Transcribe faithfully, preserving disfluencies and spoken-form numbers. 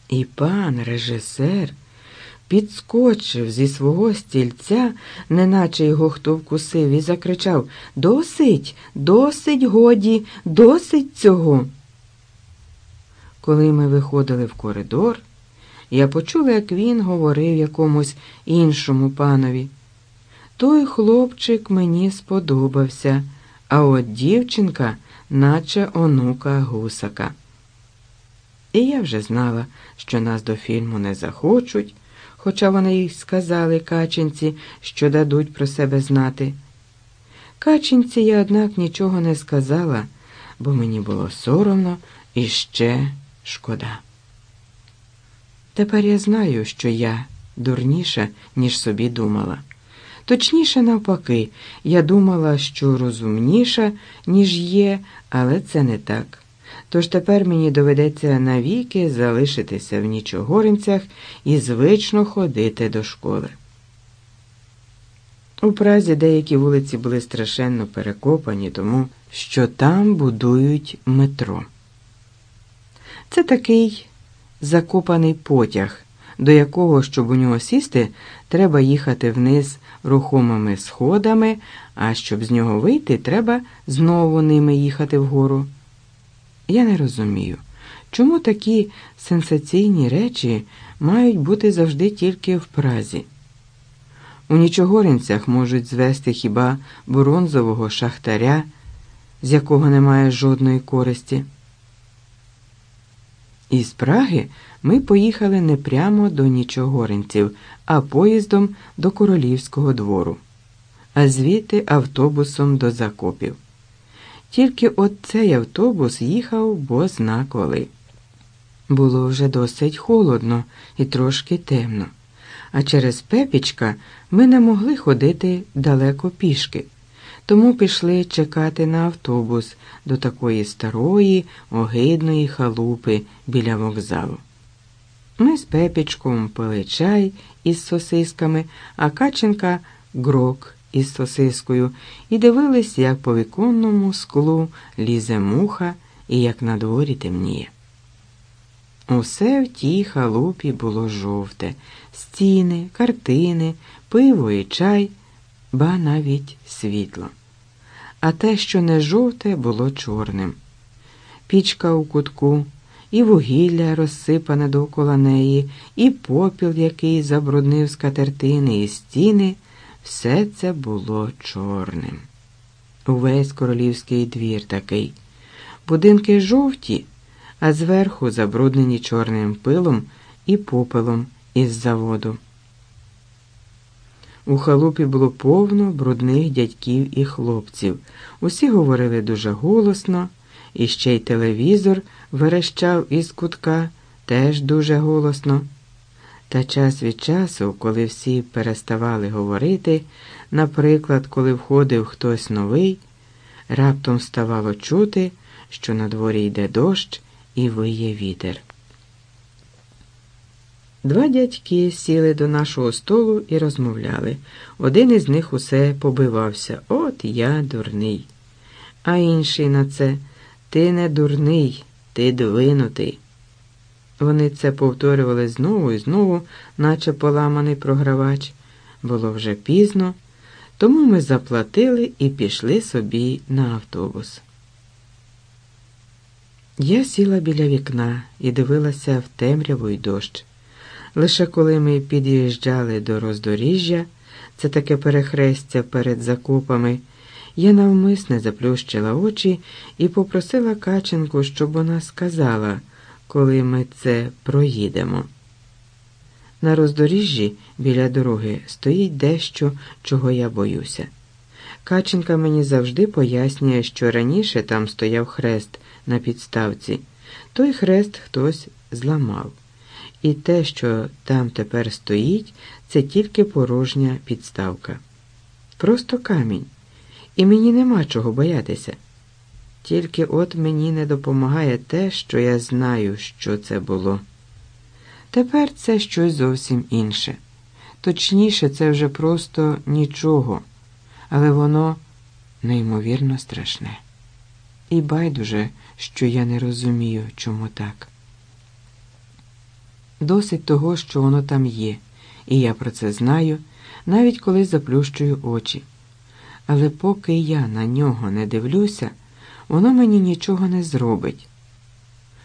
І пан режисер підскочив зі свого стільця, неначе його хто вкусив, і закричав: «Досить! Досить, годі! Досить цього!» Коли ми виходили в коридор, я почула, як він говорив якомусь іншому панові: «Той хлопчик мені сподобався, а от дівчинка, наче онука Гусака». І я вже знала, що нас до фільму не захочуть, хоча вони й сказали Каченці, що дадуть про себе знати. Каченці я, однак, нічого не сказала, бо мені було соромно і ще шкода. Тепер я знаю, що я дурніша, ніж собі думала. Точніше, навпаки, я думала, що розумніша, ніж є, але це не так. Тож тепер мені доведеться навіки залишитися в Нічогоринцях і звично ходити до школи. У Празі деякі вулиці були страшенно перекопані, тому що там будують метро. Це такий закопаний потяг, до якого, щоб у нього сісти, треба їхати вниз рухомими сходами, а щоб з нього вийти, треба знову ними їхати вгору. Я не розумію, чому такі сенсаційні речі мають бути завжди тільки в Празі. У Нічогоринцях можуть звести хіба бронзового шахтаря, з якого немає жодної користі. Із Праги ми поїхали не прямо до Нічогоринців, а поїздом до Королівського двору, а звідти автобусом до Закопів. Тільки от цей автобус їхав бозна коли. Було вже досить холодно і трошки темно, а через Пепічка ми не могли ходити далеко пішки, тому пішли чекати на автобус до такої старої, огидної халупи біля вокзалу. Ми з Пепічком пили чай із сосисками, а Каченка – грок із сосискою, і дивились, як по віконному склу лізе муха і як на дворі темніє. Усе в тій халупі було жовте – стіни, картини, пиво і чай, ба навіть світло. А те, що не жовте, було чорним. Пічка у кутку, і вугілля розсипане довкола неї, і попіл, який забруднив скатертини і стіни – все це було чорним. Увесь королівський двір такий. Будинки жовті, а зверху забруднені чорним пилом і попелом із заводу. У халупі було повно брудних дядьків і хлопців. Усі говорили дуже голосно, і ще й телевізор верещав із кутка теж дуже голосно. Та час від часу, коли всі переставали говорити, наприклад, коли входив хтось новий, раптом ставало чути, що на дворі йде дощ і виє вітер. Два дядьки сіли до нашого столу і розмовляли. Один із них усе побивався: «От я дурний». А інший на це: «Ти не дурний, ти двинутий». Вони це повторювали знову і знову, наче поламаний програвач. Було вже пізно, тому ми заплатили і пішли собі на автобус. Я сіла біля вікна і дивилася в темряву й дощ. Лише коли ми під'їжджали до роздоріжжя, це таке перехрестя перед Закопами, я навмисне заплющила очі і попросила Каченку, щоб вона сказала, коли ми це проїдемо. На роздоріжжі біля дороги стоїть дещо, чого я боюся. Каченка мені завжди пояснює, що раніше там стояв хрест на підставці. Той хрест хтось зламав. І те, що там тепер стоїть, це тільки порожня підставка. Просто камінь. І мені нема чого боятися. Тільки от мені не допомагає те, що я знаю, що це було. Тепер це щось зовсім інше. Точніше, це вже просто нічого, але воно неймовірно страшне. І байдуже, що я не розумію, чому так. Досить того, що воно там є, і я про це знаю, навіть коли заплющую очі. Але поки я на нього не дивлюся, воно мені нічого не зробить.